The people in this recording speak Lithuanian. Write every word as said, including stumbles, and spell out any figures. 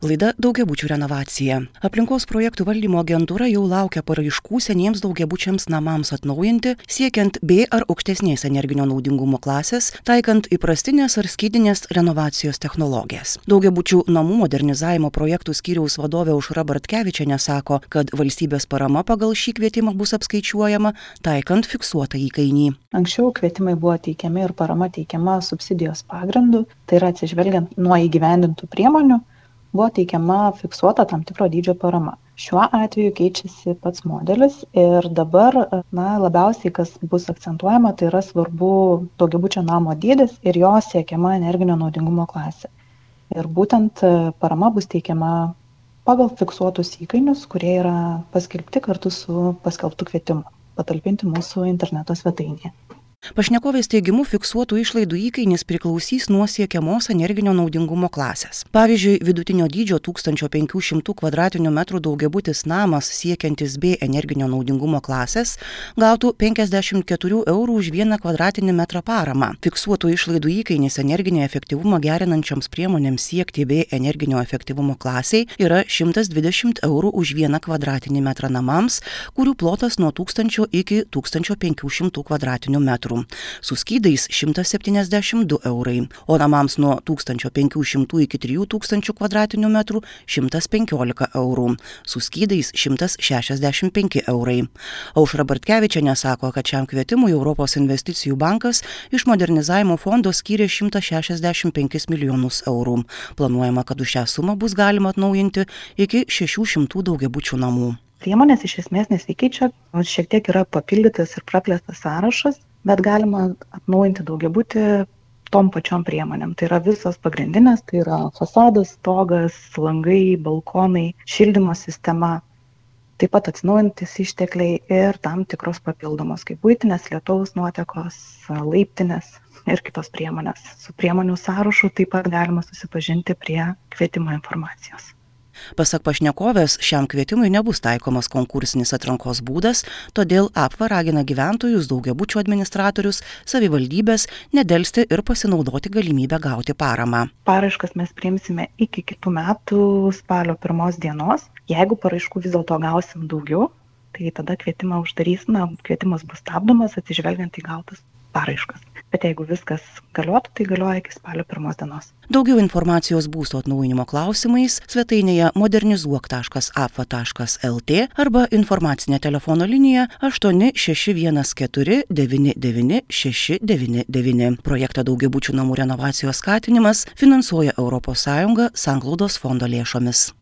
Laida daugiabučių renovacija. Aplinkos projektų valdymo agentūra jau laukia paraiškų seniems daugiabučiams namams atnaujinti, siekiant B ar aukštesnės energinio naudingumo klasės, taikant įprastinės ar skydinės renovacijos technologijas. Daugiabučių namų modernizavimo projektų skyriaus vadovė Aušra Bartkevičienė sako, kad valstybės parama pagal šį kvietimą bus apskaičiuojama, taikant fiksuotą įkainį. Anksčiau kvietimai buvo teikiami ir parama teikiama subsidijos pagrindu, tai yra atsižvelgiant nuo įgyvendintų priemonių, buvo teikiama fiksuota tam tikro dydžio parama. Šiuo atveju keičiasi pats modelis ir dabar na, labiausiai, kas bus akcentuojama, tai yra svarbu daugiabučio namo dydis ir jo siekiama energinio naudingumo klasė. Ir būtent parama bus teikiama pagal fiksuotus įkainius, kurie yra paskelbti kartu su paskelbtu kvietimu, patalpinti mūsų interneto svetainėje. Pašnekovės teigimu, fiksuotų išlaidų įkainis priklausys nuo siekiamos energinio naudingumo klasės. Pavyzdžiui, vidutinio dydžio tūkstančio penkių šimtų kvadratinių metrų daugiabutis namas siekiantis B energinio naudingumo klasės gautų penkiasdešimt keturių eurų už vieną kvadratinį metrą paramą. Fiksuotų išlaidų įkainis energinį efektyvumą gerinančioms priemonėms siekti B energinio efektyvumo klasiai yra šimtas dvidešimt eurų už vieną kvadratinį metrą namams, kurių plotas nuo tūkstančio iki tūkstančio penkių šimtų kvadratinių metrų. Su skydais šimtas septyniasdešimt du eurai, o namams nuo tūkstančio penkių šimtų iki trijų tūkstančių kvadratinių metrų šimtas penkiolika eurų, su skydais šimtas šešiasdešimt penki eurai. Aušra Bartkevičienė sako, kad šiam kvietimui Europos investicijų bankas iš modernizavimo fondo skyrė šimtą šešiasdešimt penkis milijonus eurų. Planuojama, kad už šią sumą bus galima atnaujinti iki šešių šimtų daugiabučių namų. Priemonės iš esmės nesikeičia, šiek tiek yra papildytas ir praplėstas sąrašas, bet galima atnaujinti daugiabutį tom pačiom priemonėm. Tai yra visos pagrindinės, tai yra fasadas, stogas, langai, balkonai, šildymo sistema, taip pat atsinaujintis ištekliai ir tam tikros papildomos, kaip buitinės, lietaus nuotekos, laiptinės ir kitos priemonės. Su priemonių sąrašu taip pat galima susipažinti prie kvietimo informacijos. Pasak pašnekovės, šiam kvietimui nebus taikomas konkursinis atrankos būdas, todėl APVA ragina gyventojus, daugiabučių administratorius, savivaldybės nedelsti ir pasinaudoti galimybę gauti paramą. Paraiškas mes priimsime iki kitų metų spalio pirmos dienos. Jeigu paraiškų vis dėlto gausim daugiau, tai tada kvietimą uždarysime, kvietimas bus stabdomas atsižvelgiant į gautas paraiškas. Bet jeigu viskas galiotų, tai galioja iki spalio pirmos dienos. Daugiau informacijos būsto atnaujinimo klausimais svetainėje modernizuok taškas apva taškas lt arba informacinė telefono linija aštuoni šeši vienas keturi devyni devyni šeši devyni devyni. Projektą daugiabučių namų renovacijos skatinimas finansuoja Europos Sąjunga sanglaudos fondo lėšomis.